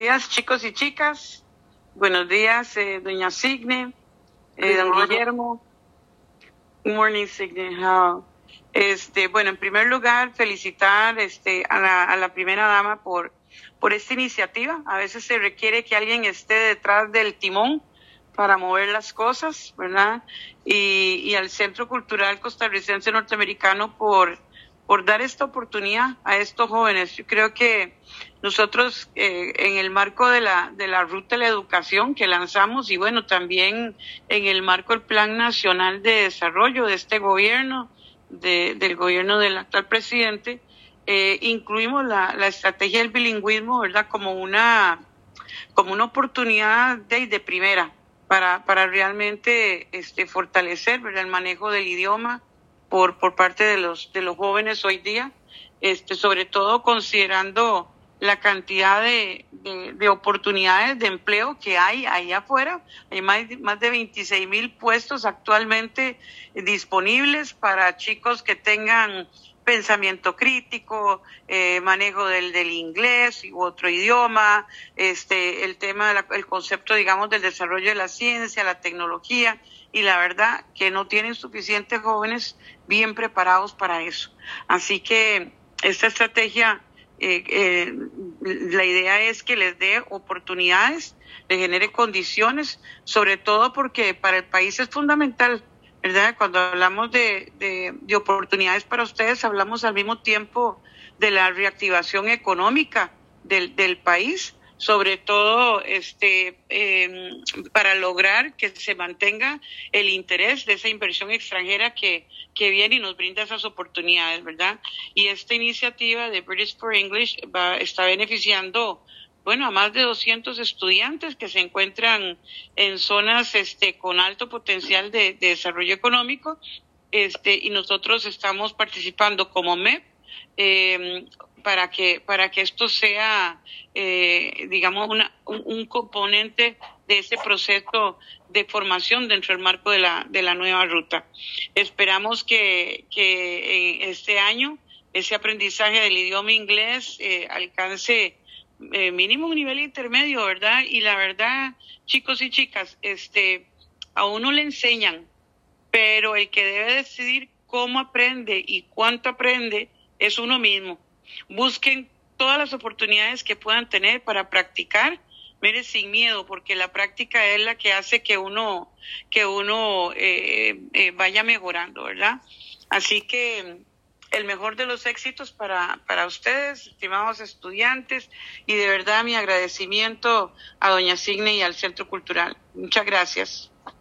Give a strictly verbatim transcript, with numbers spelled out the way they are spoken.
días, chicos y chicas. Buenos días, eh, doña Signe, eh, don Guillermo. Good morning, Signe. How? Este, bueno, en primer lugar, felicitar este, a, la, a la primera dama por, por esta iniciativa. A veces se requiere que alguien esté detrás del timón para mover las cosas, ¿verdad? Y, y al Centro Cultural Costarricense Norteamericano por, por dar esta oportunidad a estos jóvenes. Yo creo que nosotros eh, en el marco de la, de la Ruta de la Educación que lanzamos y bueno, también en el marco del Plan Nacional de Desarrollo de este gobierno, de, del gobierno del actual presidente, eh, incluimos la, la estrategia del bilingüismo, ¿verdad? Como una, como una oportunidad de, de primera para, para realmente este, fortalecer, ¿verdad? El manejo del idioma por, por parte de los, de los jóvenes hoy día, este, sobre todo considerando la cantidad de, de, de oportunidades de empleo que hay ahí afuera. Hay más, más de veintiséis mil puestos actualmente disponibles para chicos que tengan pensamiento crítico, eh, manejo del, del inglés u otro idioma, este, el tema, de la, el concepto, digamos, del desarrollo de la ciencia, la tecnología, y la verdad que no tienen suficientes jóvenes bien preparados para eso. Así que esta estrategia, eh, eh, la idea es que les dé oportunidades, les genere condiciones, sobre todo porque para el país es fundamental, ¿verdad? Cuando hablamos de, de, de oportunidades para ustedes, hablamos al mismo tiempo de la reactivación económica del, del país, sobre todo este eh, para lograr que se mantenga el interés de esa inversión extranjera que, que viene y nos brinda esas oportunidades, ¿verdad? Y esta iniciativa de British for English va, está beneficiando, bueno, a más de doscientos estudiantes que se encuentran en zonas este con alto potencial de, de desarrollo económico, este y nosotros estamos participando como M E P eh, para que para que esto sea eh, digamos una, un, un componente de ese proceso de formación dentro del marco de la de la nueva ruta. Esperamos que que en este año ese aprendizaje del idioma inglés eh, alcance Eh, mínimo un nivel intermedio, ¿verdad? Y la verdad, chicos y chicas, este, a uno le enseñan, pero el que debe decidir cómo aprende y cuánto aprende es uno mismo. Busquen todas las oportunidades que puedan tener para practicar, mire, sin miedo, porque la práctica es la que hace que uno, que uno eh, eh, vaya mejorando, ¿verdad? Así que el mejor de los éxitos para, para ustedes, estimados estudiantes, y de verdad mi agradecimiento a doña Signe y al Centro Cultural. Muchas gracias.